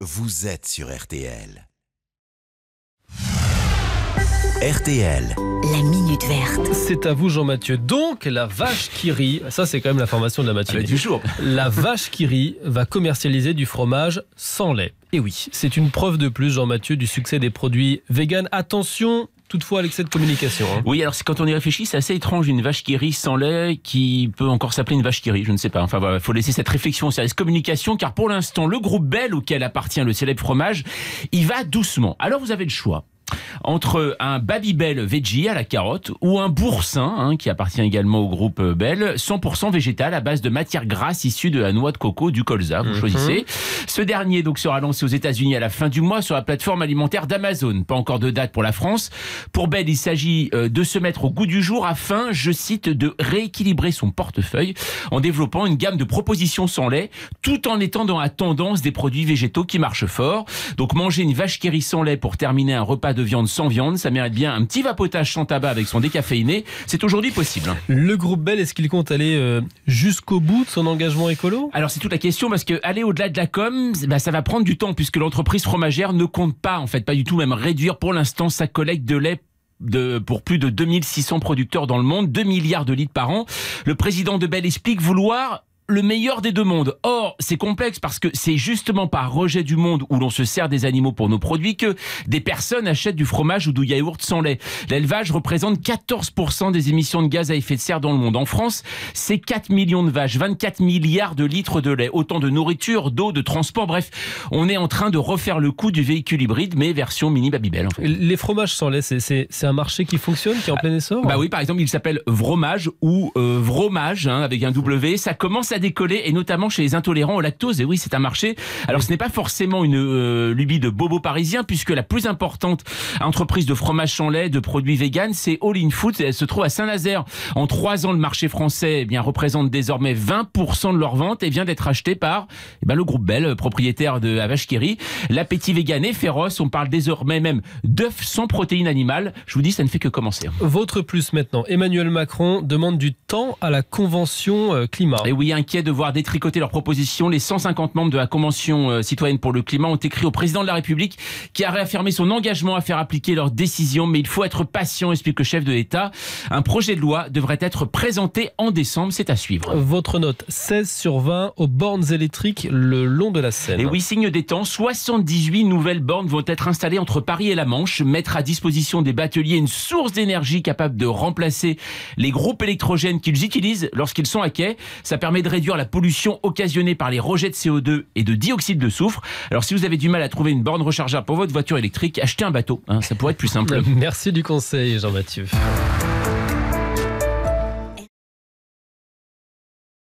vous êtes sur RTL. RTL. La Minute Verte. C'est à vous, Jean-Mathieu. Donc, la vache qui rit, ça c'est quand même l'information de la matinée. Du jour. La vache qui rit va commercialiser du fromage sans lait. Et oui, c'est une preuve de plus, Jean-Mathieu, du succès des produits vegan. Attention toutefois à l'excès de communication. Oui, alors quand on y réfléchit, c'est assez étrange, une vache qui rit sans lait, qui peut encore s'appeler une vache qui rit, je ne sais pas. Enfin voilà, il faut laisser cette réflexion au service communication, car pour l'instant, le groupe Bell, auquel appartient le célèbre fromage, il va doucement. Alors vous avez le choix entre un Babybel veggie à la carotte ou un boursin, qui appartient également au groupe Bell, 100% végétal à base de matière grasse issue de la noix de coco, du colza, vous choisissez. Ce dernier donc sera lancé aux États-Unis à la fin du mois sur la plateforme alimentaire d'Amazon. Pas encore de date pour la France. Pour Bell, il s'agit de se mettre au goût du jour afin, je cite, de rééquilibrer son portefeuille en développant une gamme de propositions sans lait, tout en étant dans la tendance des produits végétaux qui marchent fort. Donc manger une vache qui rit sans lait pour terminer un repas de viande sans viande, ça mérite bien un petit vapotage sans tabac avec son décaféiné. C'est aujourd'hui possible. Le groupe Bell, est-ce qu'il compte aller jusqu'au bout de son engagement écolo ? Alors c'est toute la question, parce que aller au-delà de la com, ça va prendre du temps, puisque l'entreprise fromagère ne compte pas, en fait, pas du tout même réduire pour l'instant sa collecte de lait pour plus de 2600 producteurs dans le monde, 2 milliards de litres par an. Le président de Bell explique vouloir le meilleur des deux mondes. Or, c'est complexe parce que c'est justement par rejet du monde où l'on se sert des animaux pour nos produits que des personnes achètent du fromage ou du yaourt sans lait. L'élevage représente 14% des émissions de gaz à effet de serre dans le monde. En France, c'est 4 millions de vaches, 24 milliards de litres de lait, autant de nourriture, d'eau, de transport. Bref, on est en train de refaire le coup du véhicule hybride, mais version mini Babybel. En fait. Les fromages sans lait, c'est un marché qui fonctionne, qui est en plein essor ? Bah oui, par exemple, il s'appelle Vromage ou Vromage, avec un W. Ça commence à décoller, et notamment chez les intolérants au lactose. Et oui, c'est un marché. Alors, ce n'est pas forcément une lubie de bobo parisien, puisque la plus importante entreprise de fromage sans lait, de produits vegan, c'est All In Foods. Elle se trouve à Saint-Nazaire. En 3 ans, le marché français représente désormais 20% de leurs ventes et vient d'être acheté par le groupe Bell, propriétaire de la vache qui rit. L'appétit vegan est féroce. On parle désormais même d'œufs sans protéines animales. Je vous dis, ça ne fait que commencer. Votre plus maintenant. Emmanuel Macron demande du temps à la Convention climat. Et oui, inquiet de voir détricoter leurs propositions, les 150 membres de la Convention citoyenne pour le climat ont écrit au président de la République, qui a réaffirmé son engagement à faire appliquer leurs décisions. Mais il faut être patient, explique le chef de l'État. Un projet de loi devrait être présenté en décembre, c'est à suivre. Votre note, 16 sur 20 aux bornes électriques le long de la Seine. Et oui, signe des temps, 78 nouvelles bornes vont être installées entre Paris et la Manche, mettre à disposition des bateliers une source d'énergie capable de remplacer les groupes électrogènes qu'ils utilisent lorsqu'ils sont à quai. Ça permet de réduire la pollution occasionnée par les rejets de CO2 et de dioxyde de soufre. Alors si vous avez du mal à trouver une borne rechargeable pour votre voiture électrique, achetez un bateau, ça pourrait être plus simple. Merci du conseil, Jean-Mathieu.